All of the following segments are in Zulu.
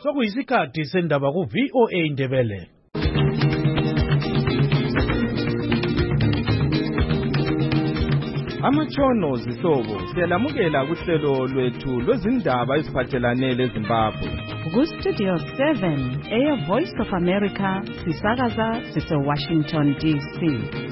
Sokuyisikhathi sendaba ku VOA Indebele. Amatshono zihlobo siyalamukela kuhlelo lwethu lwezindaba eziphathelane leZimbabwe. Ku Studio 7 Air Voice of America sisakaza sise Washington DC.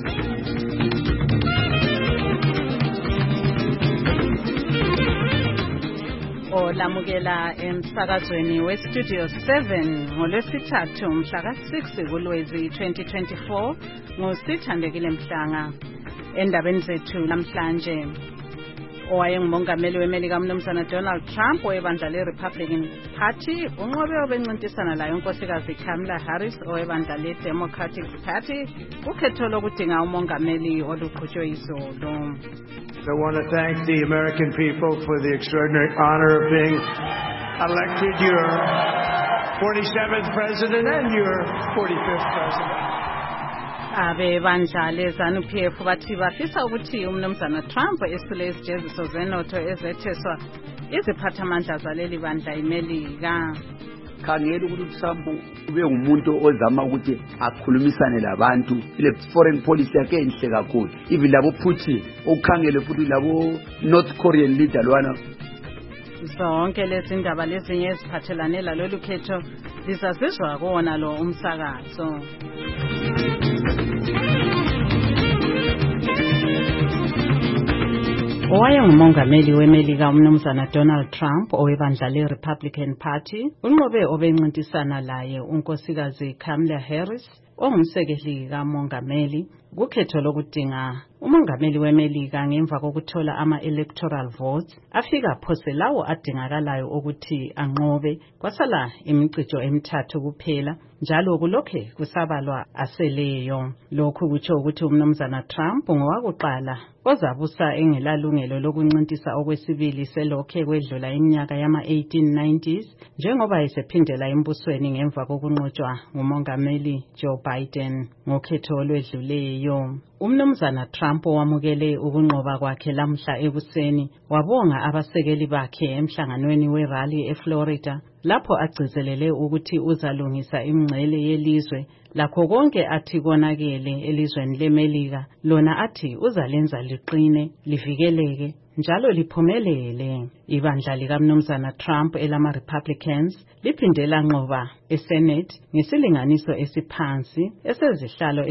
Olamukela emsakazweni we Studio 7 ngolwesithathu mhla ka-6 kuLwezi 2024 ngusithandekile Mhlanga. Endabeni zethu namhlanje owayengumongameli weMelika uMnumzana Donald Trump owebandla leRepublican Party unqobe obencintisana layo unkosikazi Kamala Harris owebandla leDemocratic Party ukhetho lokudinga umongameli oluqhutshwe izolo. I want to thank the American people for the extraordinary honor of being elected your 47th president and your 45th president. Abebandla leZANU-PF bathi bafisa ukuthi uMnumzana Trump esule izijeziso zenotho ezetheswa iziphathamandla zaleli bandla iMelika. Khangela ukuthi Trump ube umuntu ozama ukuthi akhulumisane labantu ile foreign policy yakhe enhle kakhulu. Even labo Putin okukhangele futhi labo North Korean leader lwana. Zonke lezi ndaba lezinye eziphathelane lalolu khetho lizazizwa kona lo umsakazo. Owayengumongameli weMelika uMnumzana Donald Trump owebandla leRepublican Party unqobe obencintisana laye unkosikazi Kamala Harris ongumsekeli kamongameli kukhetho lokudinga umongameli weMelika ngemva kokuthola ama-electoral votes afika phose lawo adingakalayo ukuthi anqobe kwasala imicijo emithathu kuphela njalo kulokhe kusabalwa aseleyo. Lokhu kutsho ukuthi uMnumzana Trump ngowakuqala ozabusa engelalungelo lokuncintisa okwesibili selokhe kwedlula iminyaka yama-1890s njengoba esephindela embusweni ngemva kokunqotshwa ngumongameli Joe Biden ngokhetho olwedluleyo. uMnumzana Trump wamukele ukunqoba kwakhe lamhla ekuseni wabonga abasekeli bakhe emhlanganweni werally eFlorida lapho agcizelele ukuthi uzalungisa imingcele yelizwe lakho konke athi konakele elizweni leMelika lona athi uzalenza liqine livikeleke njalo liphumelele. Ibandla likaMnumzana Trump elama-Republicans liphindela nqoba eSenate ngesilinganiso esiphansi esezihlalo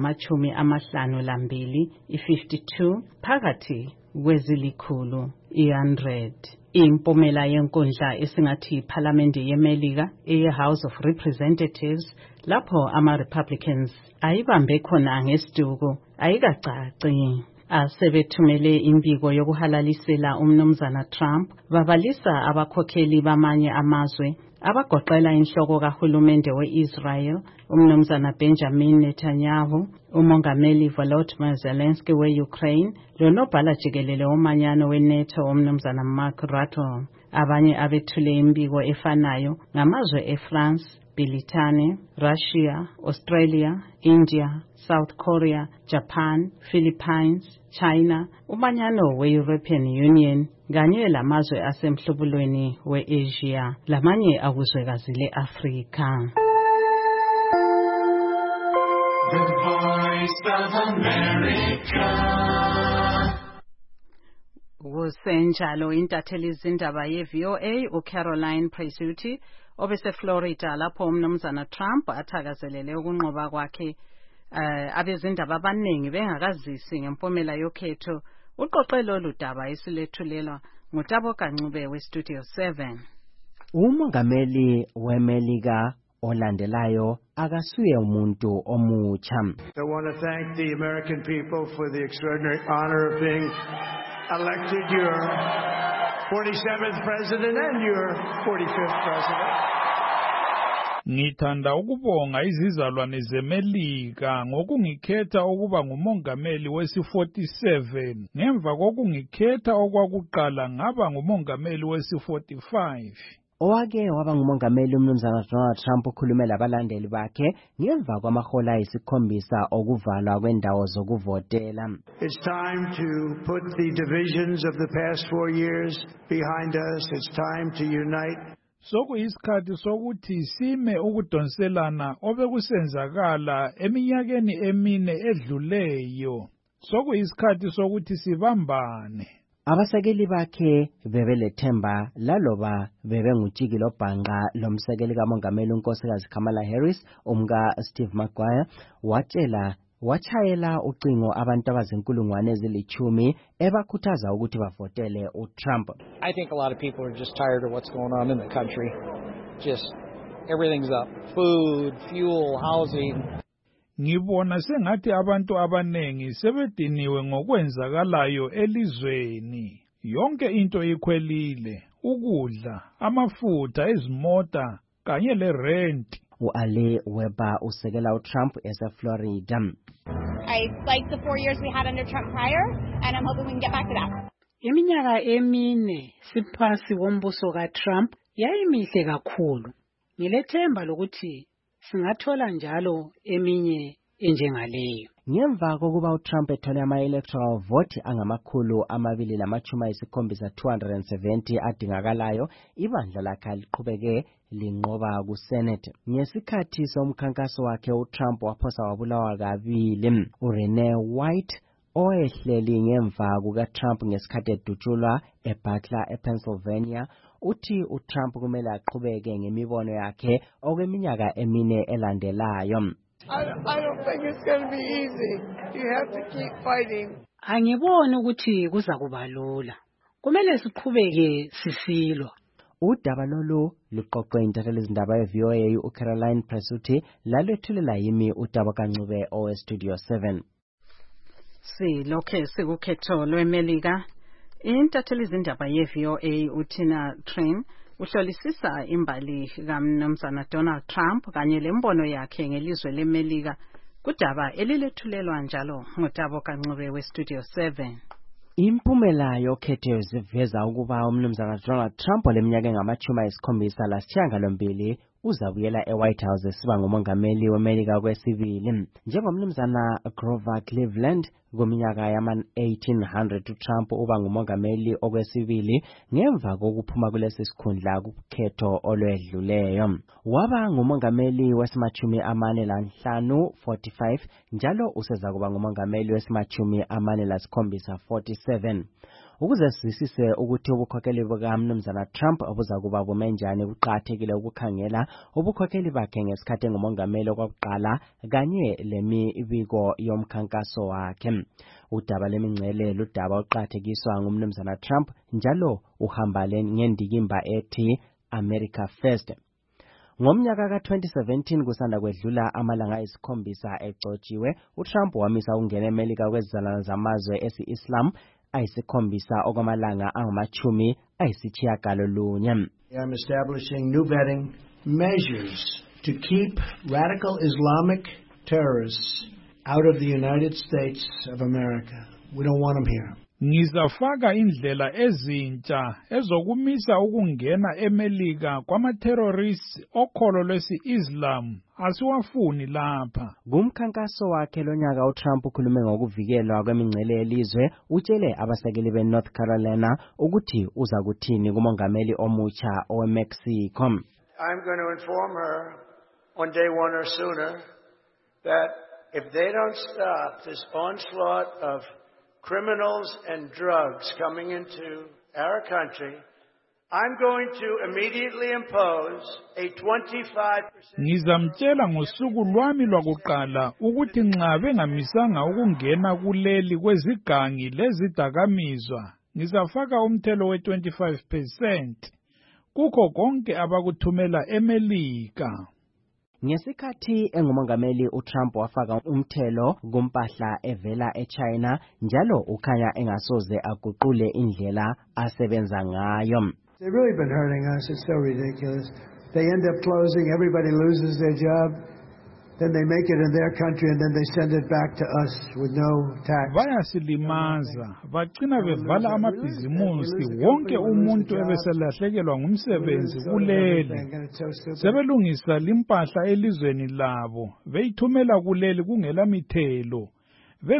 ezingama-52 i-52 phakathi kwezilikhulu i-100. Impumela yenkundla esingathi iPhalamende yeMelika eye-House of Representatives lapho ama-Republicans ayibambe khona ngesiduku ayikacaci. Asebethumele imbiko yokuhalalisela uMnumzana Trump babalisa abakhokheli bamanye amazwe abagoqela inhloko kahulumende we-Israel uMnumzana Benjamin Netanyahu, umongameli Volodymyr Zelensky we-Ukraine lonobhala jikelele womanyano we-NATO uMnumzana Mark Rutte. Abanye abethule imbiko efanayo ngamazwe eFrance, Britane, Russia, Australia, India, South Korea, Japan, Philippines, China, umanyano we-European Union kanye lamazwe asemhlubulweni we-Asia lamanye akuzwekazi le-Afrika. The Voice of America. Kusenjalo intatheli izindaba ye-VOA uCaroline Presutti obeseFlorida lapho uMnumzana Trump athakazelele ukunqoba kwakhe abezindaba abaningi bengakazisi ngempumela yokhetho uqoqe lolu daba esilethulelwa nguTabo Kancube weStudio 7. Umongameli weMelika olandelayo akasuye umuntu omutsha. I want to thank the American people for the extraordinary honor of being elected your 47th president and your 45th president. Ngithanda ukubonga izizalwane zeMelika ngokungikhetha ukuba ngumongameli wesi-47 ngemva kokungikhetha okwakuqala ngaba ngumongameli wesi-45. Owake waba ngumongameli uMnumzana Donald Trump ukhulumela abalandeli bakhe ngemva kwamahola esikhombisa okuvalwa kwendawo zokuvotela. It's time to put the divisions of the past 4 years behind us. It's time to unite. Sokuyisikhathi sokuthi sime ukudonselana obekusenzakala eminyakeni emine edluleyo. Sokuyisikhathi sokuthi sibambane. Abasekeli bakhe bebelethemba laloba bebengutshikilo bhanqa lomsekeli kamongameli unkosikazi Kamala Harris umka Steve Maguire wachayela ucingo abantu abazinkulungwane ezilithumi ebakhuthaza ukuthi bavotele uTrump. I think a lot of people are just tired of what's going on in the country. Just everything's up. Food, fuel, housing. Ngibona sengathi abantu abanengi sebediniwe ngokwenzakalayo elizweni. Yonke into ikhwelile, ukudla, amafutha, izimota kanye lerent. U-Ali Weber usekela uTrump eseFlorida. I liked the 4 years we had under Trump prior, and I'm hoping we can get back to that. Iminyaka emine siphasi kombuso kaTrump yayimihle kakhulu. Ngilethemba lokuthi singathola njalo eminye enjengaleyo. Ngemva kokuba uTrump ethole ama-electoral vote angama-270 adingakalayo, ibandla lakhe liqhubeke linqoba kuSenate. Ngesikhathi somkhankaso wakhe uTrump waphosa wabulawa kabili. uRenee White owehleli ngemva kukaTrump ngesikhathi edutshulwa eButler ePennsylvania uthi uTrump kumele aqhubeke ngemibono yakhe okweminyaka emine elandelayo. I don't think it's going to be easy. You have to keep fighting. Angiboni ukuthi kuzakuba lula. Kumele siqhubeke sisilwa. Udaba lolu luqoqwe intatheli izindaba ye-VOA uCaroline Presuthi lalwethulela yimi uDaba Kancube oweStudio 7. Silokhe sikukhetho lweMelika. Intatheli izindaba ye-VOA uTina Train uhlolisisa imbali kaMnumzana Donald Trump kanye lembono yakhe ngelizwe leMelika kudaba elilethulelwa njalo ngoDaba Kancube weStudio 7. Impumela yokhetho ziveza ukuba uMnumzana Donald Trump oleminyaka engama-72 uzabuyela eWhite House esiba ngumongameli weMelika kwesibili. Njengomnumzana Grover Cleveland kuminyaka yama-1800 uTrump uba ngumongameli okwesibili ngemva kokuphuma kulesi sikhundla kukhetho olwedluleyo. Waba ngumongameli wesi-45 njalo useza kuba ngumongameli wesi-47 47. Ukuze sizisise ukuthi ubukhokheli bukaMnumzana Trump buza kuba bumenjani kuqakathekile ukukhangela ubukhokheli bakhe ngesikhathi engumongameli okwakuqala kanye lemibiko yomkhankaso wakhe. Udaba lemingcele ludaba oqakathekiswa nguMnumzana Trump njalo uhamba ngendikimba ethi America First. Ngomnyaka ka-2017 kusanda kwedlula amalanga ayisi-7 egcotshiwe, uTrump wamisa ukungena eMelika kwezizalwane zamazwe esi-Islam ayisi-7 okwamalanga angama-90. I'm establishing new vetting measures to keep radical Islamic terrorists out of the United States of America. We don't want them here. Ngizafaka indlela ezintsha ezokumisa ukungena eMelika kwama-terrorists okholo lwesi-Islam asiwafuni lapha. Kumkhankaso wakhe lonyaka uTrump ukhulume ngokuvikelwa kwemingcele yelizwe, utshele abasekeli beNorth Carolina ukuthi uza kuthini kumongameli omutsha oweMexico. I'm going to inform her on day one or sooner that if they don't stop this onslaught of criminals and drugs coming into our country, I'm going to immediately impose a 25%. Ngizamtshela ngosuku lwami lwakuqala ukuthi nxa bengamisanga ukungena kuleli kwezigangi lezidakamizwa, ngizafaka umthelo we-25% kukho konke abakuthumela eMelika. Ngesikhathi engumongameli uTrump wafaka umthelo kumpahla evela eChina njalo ukhanya engasoze aguqule indlela asebenza ngayo. They've really been hurting us. It's so ridiculous. They end up closing, everybody loses their job, then they make it in their country and then they send it back to us with no tax. Bayasilimaza, bacina bevala amabhizimusi, wonke umuntu ebeselahlekelwa ngumsebenzi kuleli. Sebelungisa limpahla elizweni labo, beyithumela kuleli kungela mithelo,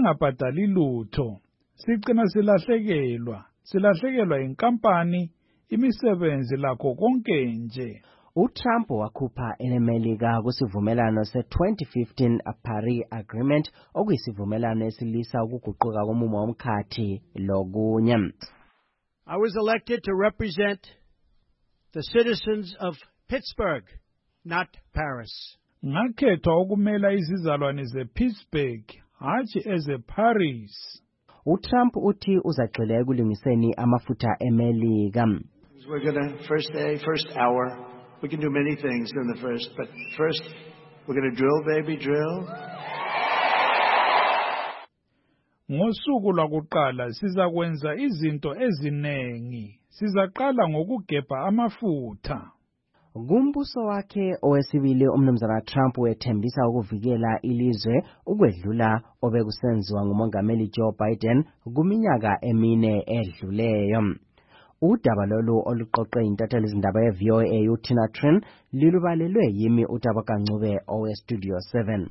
bengabhadali lutho. Sicina silahlekelwa inkampani, imisebenzi lakho konke nje. uTrump wakhupha enemelika kusivumelano se-2015 Paris Agreement okuyisivumelano esilisa ukuguquka komumo womkhathi lokunye. I was elected to represent the citizens of Pittsburgh, not Paris. Ngakhethwa ukumela izizalwane zePittsburgh, hatshi ezeParis. uTrump uthi uzagxila ekulungiseni amafutha emelika. We're going to first hour. We can do many things in the first, but first we're going to drill, baby, drill. Ngosuku lwakuqala sizakwenza izinto ezinengi. Sizaqala ngokugebha amafutha. Kumbuso wakhe owesibili umnumzana Trump wethembisa ukuvikela ilizwe ukwedlula obekusenziwa ngumongameli Joe Biden kuminyaka emine edluleyo. Udaba lolu oluqoqwe intatheli izindaba ye-VOA uTina Trin lilubalelwe yimi uTabakancube oweStudio 7.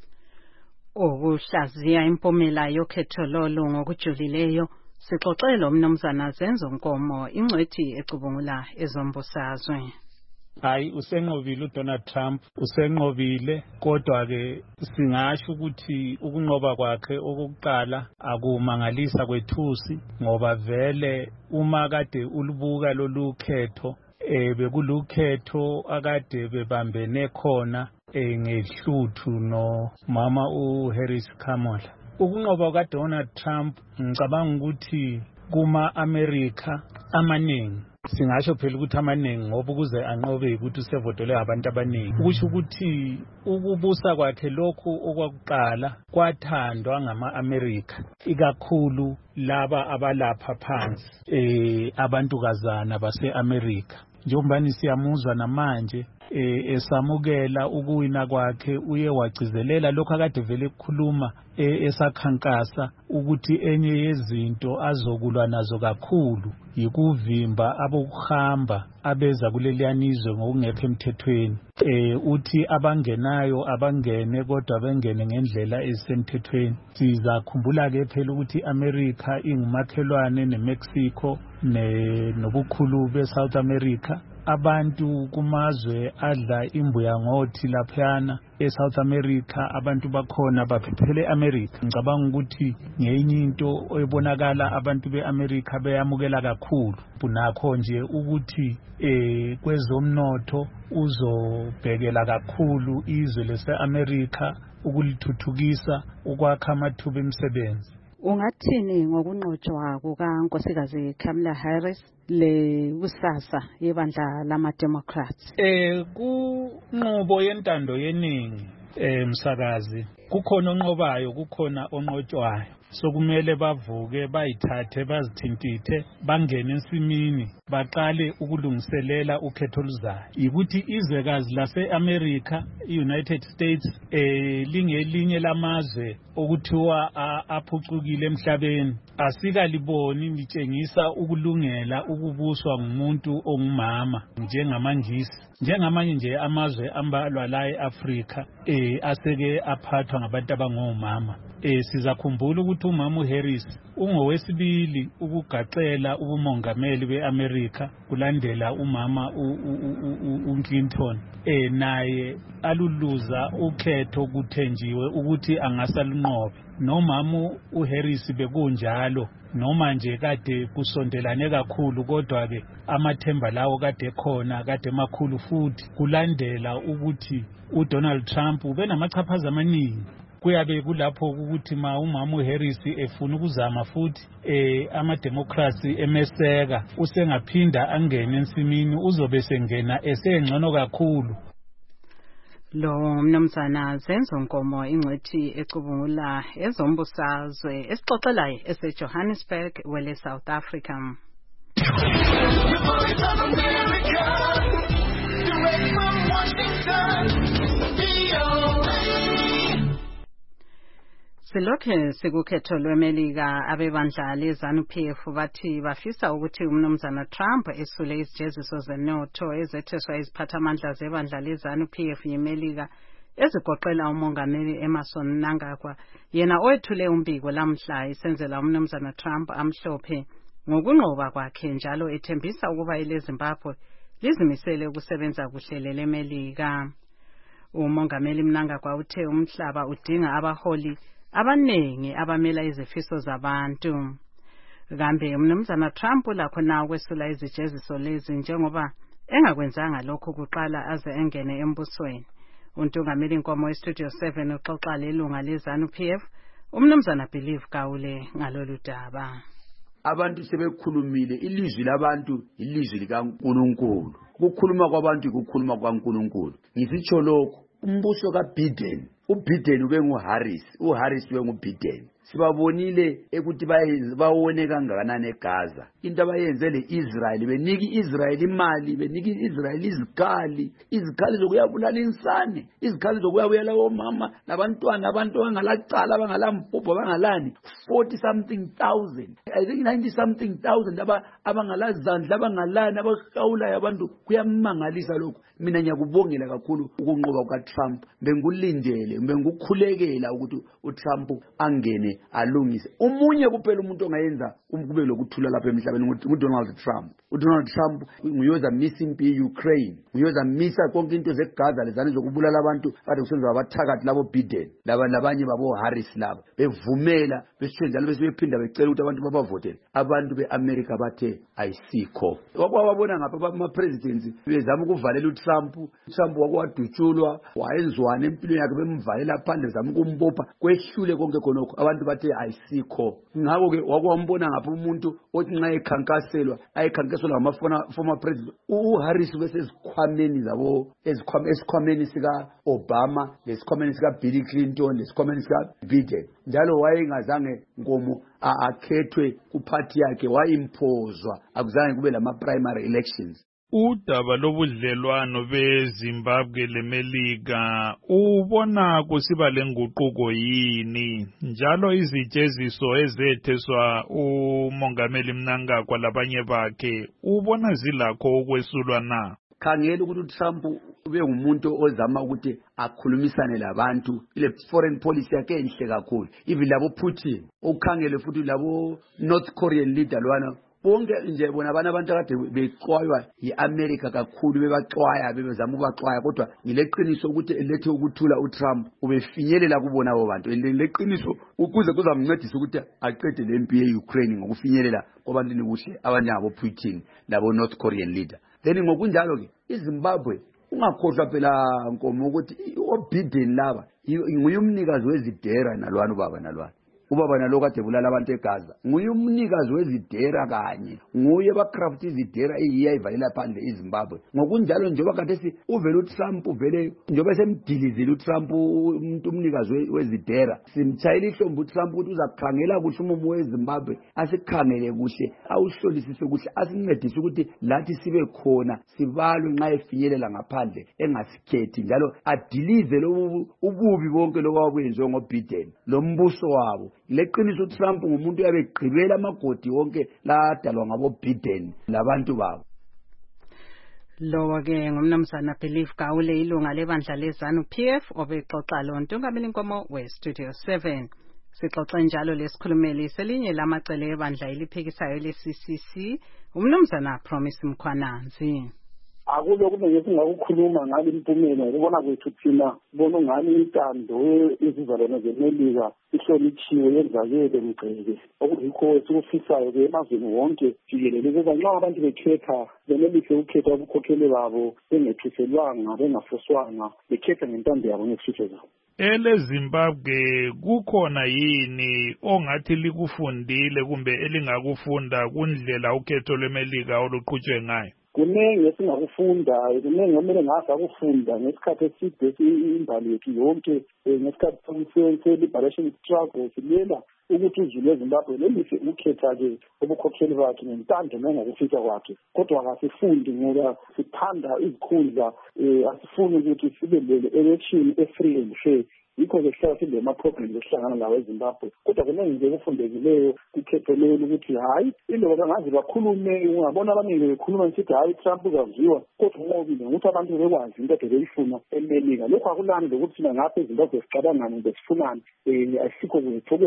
Ukuhlaziya impumela yokhetho lolu ngokujulileyo sixoxela umnumzana Zenzo Nkomo ingcwethi ecubungula ezombusazwe. Hayi usenqobile uDonald Trump usenqobile kodwa ke singasho ukuthi ukunqoba kwakhe okuqala akumangalisa kwethusi ngoba vele uma kade ulibuka lolukhetho bekulukhetho akade bebambene khona ngehluthu no mama uHarris Kamala. Ukunqoba kaDonald Trump ngicabanga ukuthi kuma America amaningi singasho phela ukuthi amaningi ngoba ukuze anqobe ukuthi usevotele abantu abaningi kusho ukuthi ukubusa kwakhe lokhu okwakuqala kwathandwa ngama-America ikakhulu laba abalapha phansi abantukazana base-America njengoba siyamuzwa namanje esamukela ukuwina kwakhe uye wagcizelela lokho akade vele kukhuluma esakhankasa ukuthi enye yezinto azokulwa nazo kakhulu yikuvimba abokuhamba abeza kuleliyanizwe ngokungekho emthethweni. Uthi abangenayo abangene kodwa bengene ngendlela ezisemthethweni. Sizakhumbula ke phela ukuthi America ingumakhelwane neMexico nobukhulu beSouth America. Abantu kumazwe adla imbuya ngothi laphana eSouth America abantu bakhona baphephele America. Ngicabanga ukuthi ngenye into ebonakala abantu beAmerica beyamukela kakhulu bunakho nje ukuthi kwezomnotho uzobhekela kakhulu izwe leseAmerica ukulithuthukisa ukwakha amathuba emisebenzi. Ungathini ngokunqotshwa kukaNkosikazi Kamala Harris lekusasa yebandla lama-Democrats? Kunqobo yentando yeningi msakazi kukhona onqobayo kukhona onqotshwayo. So kumele bavuke bayithathe bazithintithe bangene ensimini baqale ukulungiselela ukhetho oluzayo. Ukuthi izwekazi lase-America i-United States lingelinye lamazwe okuthiwa aphucukile emhlabeni asikaliboni litshengisa ukulungela ukubuswa ngumuntu ongumama njengamanye nje amazwe ambalwa la eAfrika aseke aphathwa ngabantu abangomama. Sizakhumbula ukuthi umama uHarris ungowesibili ukugaxela ubumongameli beAmerica kulandela umama uClinton. Naye aluluza ukhetho kuthenjiwe ukuthi angasalunqobe. Nomama uHarris bekunjalo noma nje kade kusondelane kakhulu kodwa ke amathemba lawo kade khona kade makhulu futhi kulandela ukuthi uDonald Trump ubenamachaphaza amaningi. Kuyabe kulapho ukuthi umama uHarris efuna ukuzama futhi ama-Democrats emeseka usengaphinda angene ensimini uzobe sengena esengcono kakhulu. Lo mnumzana Zenzo Nkomo ingcwethi ecubungula ezombusazwe esixoxelayo eseJohannesburg wele South Africa. Silokhe sikukhetho lweMelika abebandla leZANU-PF bathi bafisa ukuthi umnumzana Trump esule izijeziso zenotho ezetheswa iziphathamandla zebandla leZANU-PF yeMelika ezigoqela umongameli Emmerson Mnangagwa yena owethule umbiko lamhla isenzela umnumzana Trump amhlophe ngokunqoba kwakhe njalo ethembisa ukuba ileZimbabwe lizimisele ukusebenza kuhle leMelika. Umongameli Mnangagwa uthe umhlaba udinga abaholi abanengi abamela izifiso zabantu. Kambe umnumzana Trump lakho na ukwesula izijeziso lezi njengoba engakwenzanga lokho kuqala aze engene embusweni. Untungameli Nkomo weStudio 7 uxoxa lelunga leZANU-PF umnumzana Believe Gawule ngalolu daba. Abantu sebekhulumile, ilizwi labantu ilizwi likaNkulunkulu. Ukukhuluma kwabantu ukukhuluma kwaNkulunkulu. Ngisitsho lokho, umbuso kaBiden, uBiden ube nguHarris, uHarris ube nguBiden. Sibabonile ekuthi bawone kangakanani eGaza. Into abayenze leIsrael, beniki iIsrael imali, beniki iIsrael izikhali zokuyabulala insane, izikhali zokuyabuyela omama nabantwana, abantu abangalacala, abangalampupho, abangalani 40 something thousand, I think 90 something thousand abangalazandla, abangalani, abahawulayo abantu. Kuyamangalisa lokho. Mina ngiyakubongela kakhulu ukunqoba kukaTrump. Bengulindele, bengukhulekela ukuthi uTrump angene alungise. Umunye kuphela umuntu ongayenza kube lokuthula lapha emhlabeni nguDonald Trump. uDonald Trump nguyoza misa impi yeUkraine, nguyoza misa konke into zeGaza lezane zokubulala abantu kade kusenza abathakathi labo Biden labanye babo Harris laba bevumela besitsho njalo besebephinda becela ukuthi abantu babavotele. Abantu beAmerica bathe ayisikho. Wakwabona ngapha ama presidents bezama ukuvalela uTrump wakwadutshulwa, wayenzwana empilweni yakhe bemvalela phandle bezama ukumbopha, kwehlule konke khonokho. Abantu bathe ayisikho. Ngakho ke wakwambona ngapha umuntu othi nxa ekhankaselwa ayekhankaselwa former president uHarris besesikhwameni zabo esikhwameni sika Obama, lesikhwameni sika Bill Clinton, lesikhwameni sika Biden. Njalo wayengazange Nkomo akhethwe kuphathi yakhe, wayimpozwa, akuzange kube lama primary elections. Udaba lobudlelwano beZimbabwe leMelika ubona kusiba lenguquko yini, njalo izijeziso ezetheswa umongameli Mnangagwa labanye bakhe ubona zilakho ukwesulwa na? Khangela ukuthi uTrump ube ngumuntu ozama ukuthi akhulumisane labantu, ile foreign policy yakhe enhle kakhulu. Even labo Putin, ukhangele futhi labo North Korean leader lwana, bonke nje bona abantu akade bexwaywa yiAmerica kakhulu, bebaxwaya bebezama ukubaxwaya, kodwa ngileqiniso ukuthi elethe ukuthula uTrump ubefinyelela kubona abo bantu. Leqiniso ukuze kuzamncedisa ukuthi aqede lempi yeUkraine ngokufinyelela kwabantwini kuhle abanyabo Putin labo North Korean leader. Then ngokunjalo ke iZimbabwe ungakhohlwa phela Nkomo ukuthi uBiden laba nguye umnikazi wezidera nalwana ubaba nalo kade bulala abantu eGaza, nguye umnikazi wezidera kanye, nguye bacraft izidera iyivalela phandle iZimbabwe. Ngokunjalo njengoba kade uvele uTrump uvele njengoba semdilizile uTrump umuntu umnikazi wezidera, simtshayela ihlombe uTrump ukuthi uzakhangela kuhle umumo weZimbabwe, asikhangele kuhle, awuhlolisise kuhle, asincedise ukuthi lathi sibe khona, sibalwe nxa efinyelela ngaphandle engasikhethi, njalo adilize ububi bonke lokwakuyenziwe ngoBiden lombuso wabo. Leqiniso uTrump ngumuntu yabegqibela amagodi wonke ladalwa ngabo Biden labantu babo. Lowo ke ngumnumzana Believe Gawule, ilunga lebandla leZANU-PF obexoxa lonto ngameli Nkomo weStudio 7. Sixoxe njalo lesikhulumeli selinye lamacele ebandla eliphikisayo leCCC, umnumzana Promise Mkhwananzi. Akube kube ngesingakukhuluma ngale impumela ukubona kwethu thina bona ngani intando izizalwane zeMelika ihlonitshiwe yenzakele mgceke, okuyikho esikufisayo ke emazweni wonke jikelele ukuba nxa abantu bekhetha benelise ukukhetha ubukhokheli babo bengethuselwanga, bengafoswanga, bekhetha ngentando yabo ngezifiso zabo. EleZimbabwe kukhona yini ongathi likufundile kumbe elingakufunda kundlela ukhetho lweMelika oluqhutshwe ngayo? Kunenge esingakufunda, kunenge omele ngakufunda ngesikhathi eside imbali yethu yonke, ngesikhathi se-liberation struggle silela ukuthi uzulu weZimbabwe lelise ukukhetha-ke ubukhokheli bakhe ngentando nangokufisa kwakhe. Kodwa akasifundi ngoba sithanda izikhundla, asifuni ukuthi sibe le-election e-free and fair. Yikho ke sihlala sibe ama-problems esihlangana lawo eZimbabwe. Kodwa kunenge nje kufundekileyo kukhetho lelo ukuthi hayi iloba bangaze bakhulume, ungabona abaningi bekhuluma nisithi hayi Trump uzaziwa, kodwa ngobile ukuthi abantu bekwazi into ade beyifuna eMelika. Lokho akulani lokuthi thina ngapha eZimbabwe sicabangane besifunani, asikho kwethu kwethu kwamukela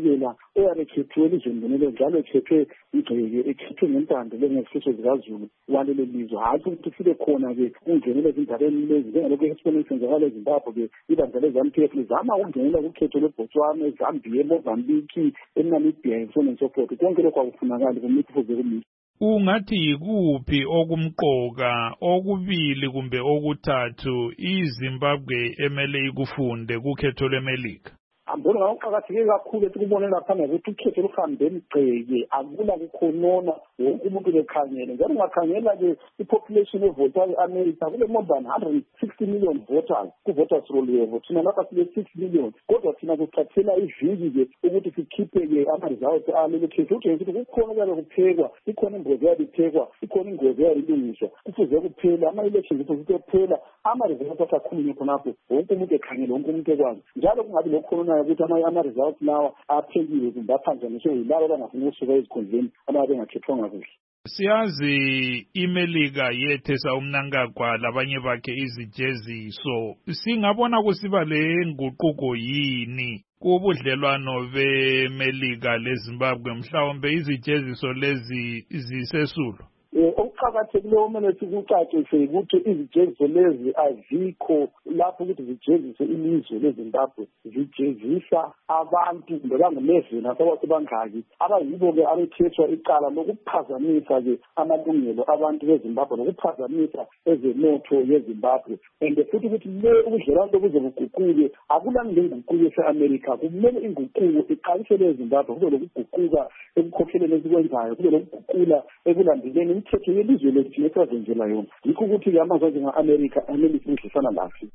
uSibuyela oyabe ekhethiwe elizweni bonelo njalo ekhethwe igceke ekhethwe ngentando lengesifiso zikaZulu walelo lizwe hayi ukuthi sibe khona-ke ungenele ezindabeni lezi njengalokhu esibone senzakala eZimbabwe-ke ibandla le-ZANU-PF lizama ukungenela kukhetho lweBotswana, eZambia, eMozambique, eNamibia and so on and so forth. Konke lokho akufunakali kumele kufuze kumile. Ungathi yikuphi okumqoka okubili kumbe okuthathu iZimbabwe emele ikufunde kukhetho lweMelika? Ambona ngawuqakatheke kakhulu esikubone lapha ngokuthi ukhetho luhambe emgceke akula kukhonona wonke umuntu bekhangele njalo ungakhangela-ke i-population evota e-America kule more than 160 million voters ku-voters roll level thina lapha sile 6 million kodwa thina kuthathela iviki-ke ukuthi sikhiphe-ke ama-results alelo khetho utshengisa ukuthi kukhona kuyabe kuphekwa ikhona ingozi yabe iphekwa ikhona ingozi yabe ilungiswa kufuze kuphela ama-elections kufuze kuphela ama-results asakhulunywe khonapho wonke umuntu ekhangele wonke umuntu ekwazi njalo kungabi lokhonona ukuthi ama-results lawa aphekiwe kumbe aphanjaniswe yilabo abangafuni ukusuka ezikhundleni ababe bengakhethwanga kuhle. Siyazi iMelika yethesa umnankagwa labanye bakhe izijeziso. Singabona kusiba le nguquko yini kubudlelwano beMelika leZimbabwe mhlawumbe izijeziso lezi zisesulo? Okuqakathekileyo kumele sikucacise ukuthi izijeziso lezi azikho lapho ukuthi zijezise ilizwe leZimbabwe, zijezisa abantu kumbe bangu-11 asebangaki abayibo-ke abekhethwa icala lokuphazamisa-ke amalungelo abantu beZimbabwe lokuphazamisa ezenotho yeZimbabwe. And futhi ukuthi le ubudlelwano lobuze buguquke akulani lenguquko yase-America kumele inguquko iqalisele eZimbabwe kube lokuguquka ekukhokheleni esikwenzayo kube lokuguqula ekulandeleni imithetho yelizwe lethu lesazenzela yona. Yikho ukuthi-ke amazwe anjenga-America amele sidlisana lahle.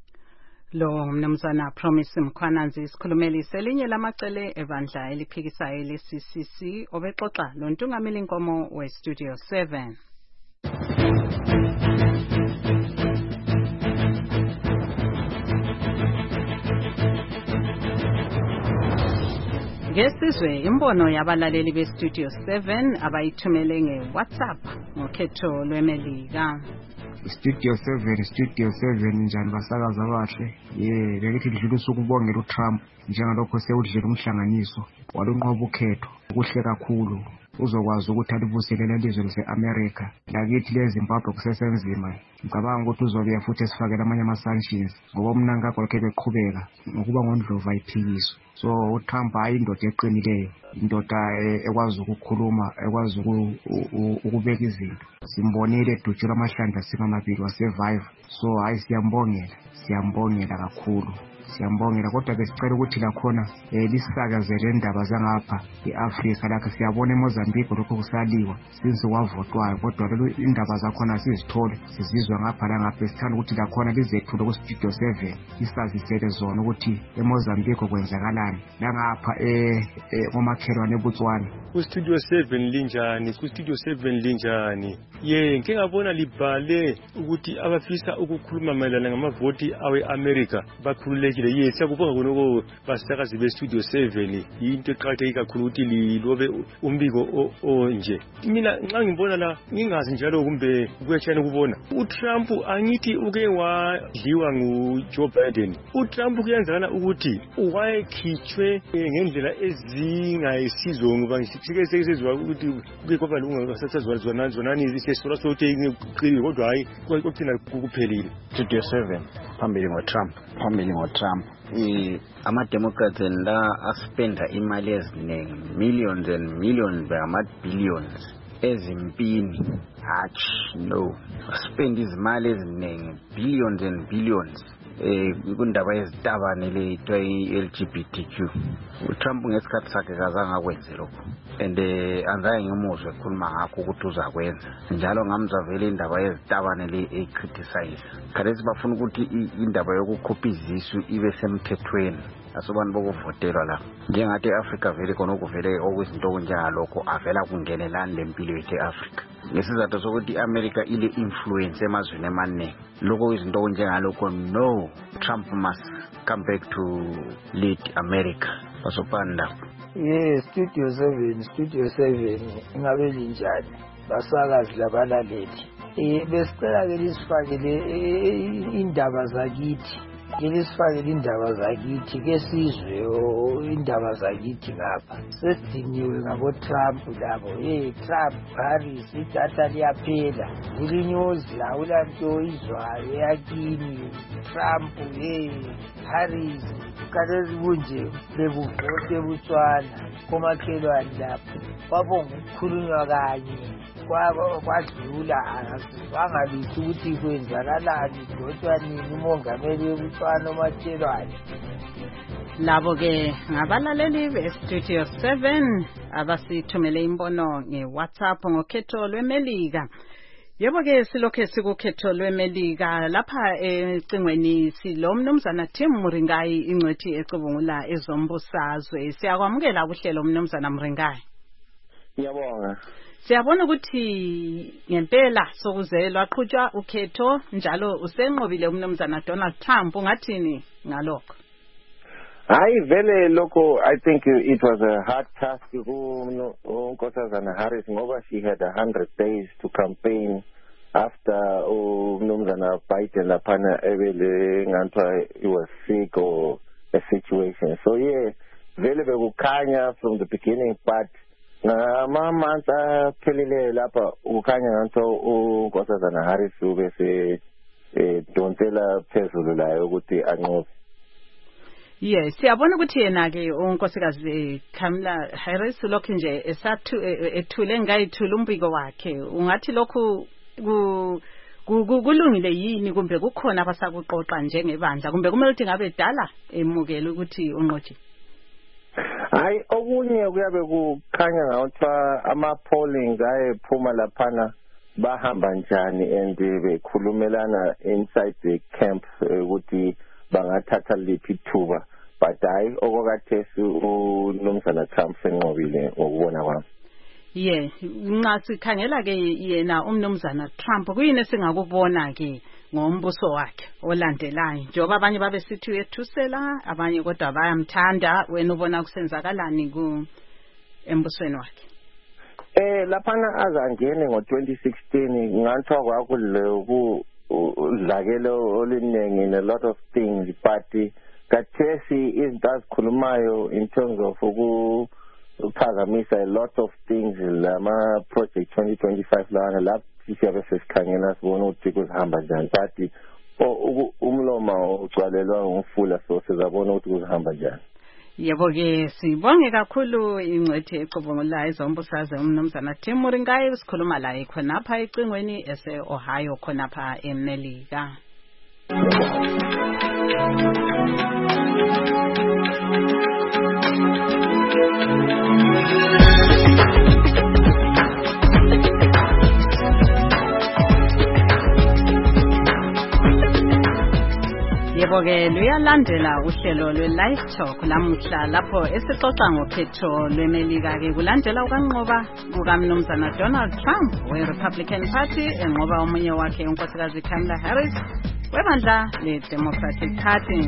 Lo mnumzana Promise Mkhwananzi isikhulumeli selinye lamacele ebandla eliphikisayo le-CCC obexoxa lontungameli inkomo we-Studio 7. Ngesizwe imbono yabalaleli be-Studio 7 abayithumele nge-WhatsApp ngokhetho lweMelika. Studio 7 njani basakaza abahle lelithi lidlulisa ukubongela uTrump njengalokho sewudlela umhlanganiso walunqoba ukhetho kuhle kakhulu uzokwazi ukuthi alivuselela ilizwe lase-America lakithi leZimbabwe kusesenzima. Ngicabanga ukuthi uzobuya futhi esifakele amanye ama-sanctions ngoba umnankagwa lokhe beqhubeka ngokuba ngondlovu ayiphikiso. So uTrump hayi indoda eqinileyo, indoda ekwazi ukukhuluma, ekwazi ukubeka izinto. Simbonile edutshula amahlandla amabili wasevive. So hayi siyambongela kakhulu. Siyambongela kodwa besicela ukuthi lakhona lisakazele indaba zangapha eAfrika lakhe siyabona eMozambique lokho kusaliwa since wavotwayo kodwa lelo indaba zakhona sizithole sizizwa ngapha langapha sithanda ukuthi lakhona lizethule ku Studio 7 isazisele zona ukuthi eMozambique kwenzakalani langapha ngomakhelwane eBotswana. Ku Studio 7 linjani ngeke ngabona libhale ukuthi abafisa ukukhuluma mayelana ngamavoti awe-America bakhululekile. Siyakubonga khonoko basakazi be-Studio 7 into eqakatheke kakhulu ukuthi lilobe umbiko onje. Mina nxa ngibona la ngingazi njalo kumbe kuyatshana ukubona uTrump angithi uke wadliwa nguJoe Biden. uTrump kuyenzakala ukuthi wayekhitshwe ngendlela ezingayisizo ngoba sike sezizwa ukuthi kuke kwaba lungasazwazwanani isesola sokuthi ngiqili kodwa hayi kokugcina kuphelile. Studio 7 phambili ngoTrump ama-Democrats la aspenda imali eziningi millions and millions ama-billions ezimpini no spend izimali eziningi billions and billions kundaba yezitabane leyitwa i-LGBTQ. uTrump ngesikhathi sakhe kazange akwenze lokho and angaye ngimuzwe ekhuluma ngakho ukuthi uzakwenza njalo ngamzwa vele indaba yezitabane le-criticize khathesi bafuna ukuthi indaba yokukhupha izisu ibe semthethweni asobani bokuvotelwa la njengathi e-Africa vele khona okuvele okwezinto okunjengalokho avela kungenelani lempilo yethu e-Africa ngesizathu sokuthi i-America ile-influence emazweni amaningi lokho izinto okunjengalokho no Trump must come back to lead America basopanda. Studio 7 ingabe linjani basakazi labalaleli besicela ke lisifakele indaba zakithi ngelisifakele indaba zakithi ke sizwe indaba zakithi ngapha sesidiniwe ngabo-Trump labo Trump Harris idatha liyaphela ilinyozi awulanto izwayo yakini Trump Harris kalezi kunje bebuvote butswana komakhelwane lapho babonga ukukhulunywa kanye kwadlula angabithi ukuthi kwenzakalani kodwa nini umongameli webutswana umakhelwane. Labo-ke ngabalaleli be-Studio 7 abasithumele imbono nge-WhatsApp ngokhetho lweMelika. Yebo-ke silokhe sikukhetho lweMelika lapha ecingweni silo mnumzana Tim Muringayi ingcwethi ecubungula ezombusazwe. Siyakwamukela uhlelo mnumzana Muringayi. Ngiyabonga. Siyabona ukuthi ngempela sokuzelwa qhutshwa ukhetho njalo usenqobile umnumzana Donald Trump ungathini ngalokho? Hayi vele lokho I think it was a hard task uNkosazana Harris ngoba she had 100 days to campaign after umnumzana Biden laphana ebele ngantwa he was sick or a situation. So yeah, vele bekukhanya from the beginning but ngama-months aphelile lapha ukukhanya ngantwa uNkosazana Harris ubese donsela phezulu layo ukuthi anqobe. Yes, siyabona ukuthi yena ke unkosikazi Kamala Harris lokho nje ethule ngayithula umbiko wakhe. Ungathi lokhu kulungile yini kumbe kukhona abasakuqoqa njengebandla kumbe kumele ukuthi ngabe dala emukele ukuthi unqotshe? Hayi okunye kuyabe kukhanya ngathi ama-polling ayephuma laphana bahamba njani and bekhulumelana inside the camp ukuthi bangathatha liphi ithuba but hayi okwakathesi uNomzana Trump senqobile ngokubona kwami. Yeah, nxa sikhangela ke yena umnumzana Trump kuyini singakubona ke ngombuso wakhe olandelayo njengoba abanye babe sithi uyethusela abanye kodwa bayamthanda wena ubona kusenzakalani embusweni wakhe? Laphana azangene ngo-2016 nganthiwa kwakule udlakelo oluningi in a lot of things but kathesi izinto azikhulumayo in terms of ukuphazamisa a lot of things lama project 2025 lana lapho siyabe sesikhangela sibona ukuthi kuzihamba njani but umloma ugcwalelwa ngumfula so sizabona ukuthi kuzihamba njani. Yebo-ke sibonge kakhulu ingcwethi ecubungula ezombusazwe umnumzana Tim Muringayi sikhuluma la khonapha ecingweni ese-Ohio khonapha eMelika. Yebo-ke luyalandela uhlelo lwe-Live Talk lamuhla lapho esixoxa ngokhetho lweMelika-ke kulandela ukanqoba kukamnumzana Donald Trump we-Republican Party enqoba omunye wakhe unkosikazi Kamala Harris webandla le-Democratic Party.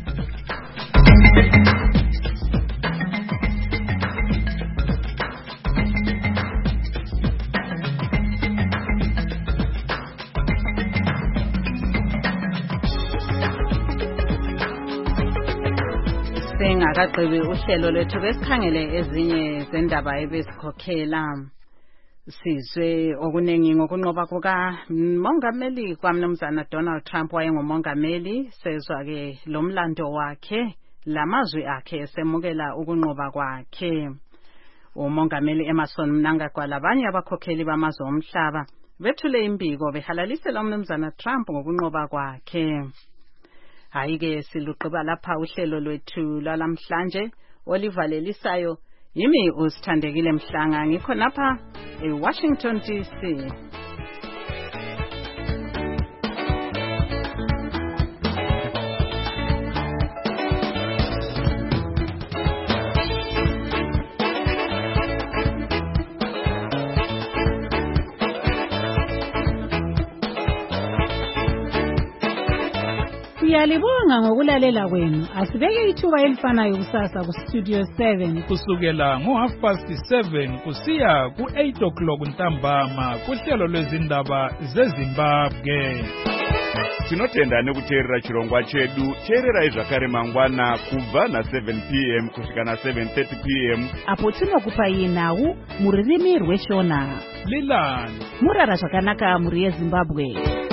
Singakagqibi uhlelo lethu besikhangele ezinye zendaba ebesikhokhela sizwe okuningi ngokunqoba kukamongameli kwamnumzana Donald Trump wayengumongameli sezwa-ke lo mlando wakhe lamazwi akhe esemukela ukunqoba kwakhe. Umongameli Emerson Mnangagwa labanye abakhokheli bamazwe omhlaba bethule imbiko behalalisela umnumzana Trump ngokunqoba kwakhe. Hayi-ke siluqhiba lapha uhlelo lwethu lwalamhlanje olivalelisayo yimi usithandekile Mhlanga ngikho napha eWashington DC. Siyalibonga ngokulalela kwenu. Asibeke ithuba elifanayo kusasa ku Studio 7 kusukela ngo7:30 kusiya ku8 o'clock ntambama kuhlelo lwezindaba zeZimbabwe. tinotenda nekuteerera chirongwa chedu. Teererai zvakare mangwana kubva na7 p.m. kusvika na7:30 p.m. apo tinokupai nhau muririmi rweshona. Lilani murara zvakanaka muri yeZimbabwe.